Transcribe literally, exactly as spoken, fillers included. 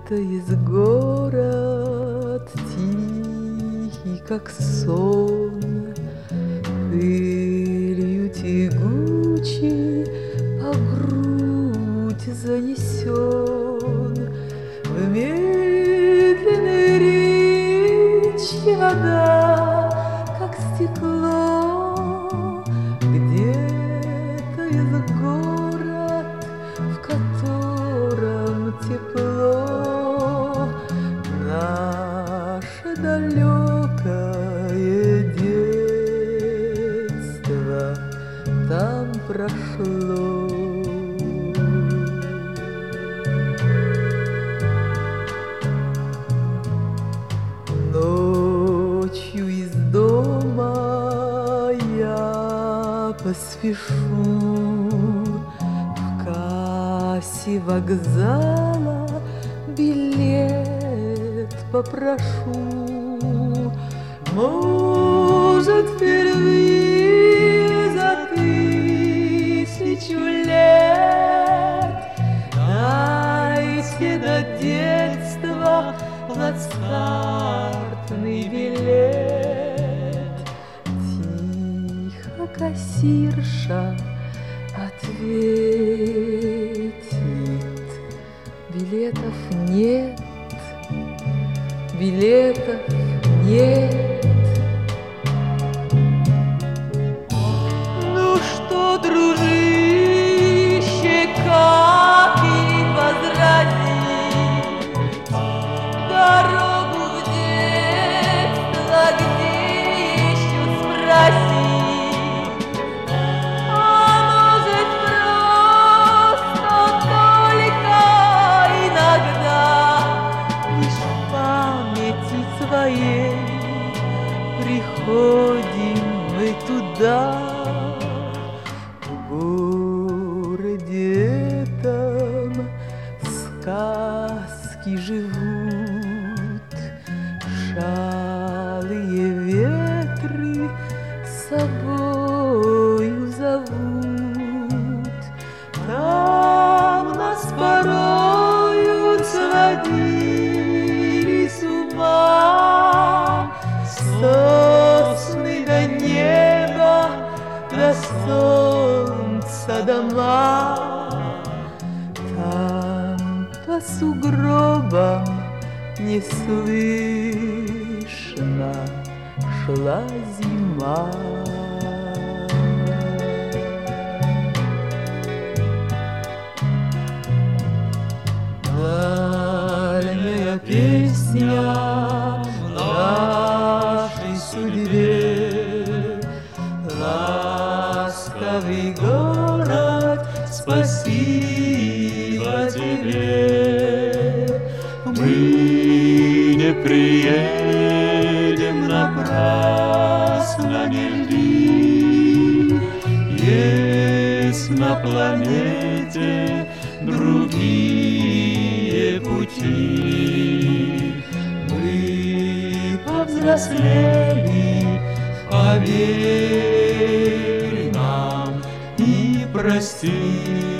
Где-то есть город тихий, как сон, пылью тягучей по грудь занесен. В медленной речи вода, как стекло. Где-то есть город, в котором тепло. Наше далекое детство там прошло. Ночью из дома я поспешу, в кассе вокзала билет попрошу. Может, впервые за тысячу лет дайте до детства плацкартный билет. Тихо кассирша ответит: билетов нет, билетов нет. Ну что, дружище, как и возразить? Дорогу в детство где еще спросить? А может, просто только иногда лишь в памяти своей приходим мы туда. В городе этом сказки живут, шалые ветры с собою зовут. Там нас порою сводили с ума сосны до неба, до солнца дома. Там по сугробам неслышно шла зима. Дальняя песня нашей судьбе, ласковый город, спасибо тебе. Мы не приедем напрасно, не жди. Есть на планете другие пути. Мы повзрослели, поверь нам и прости.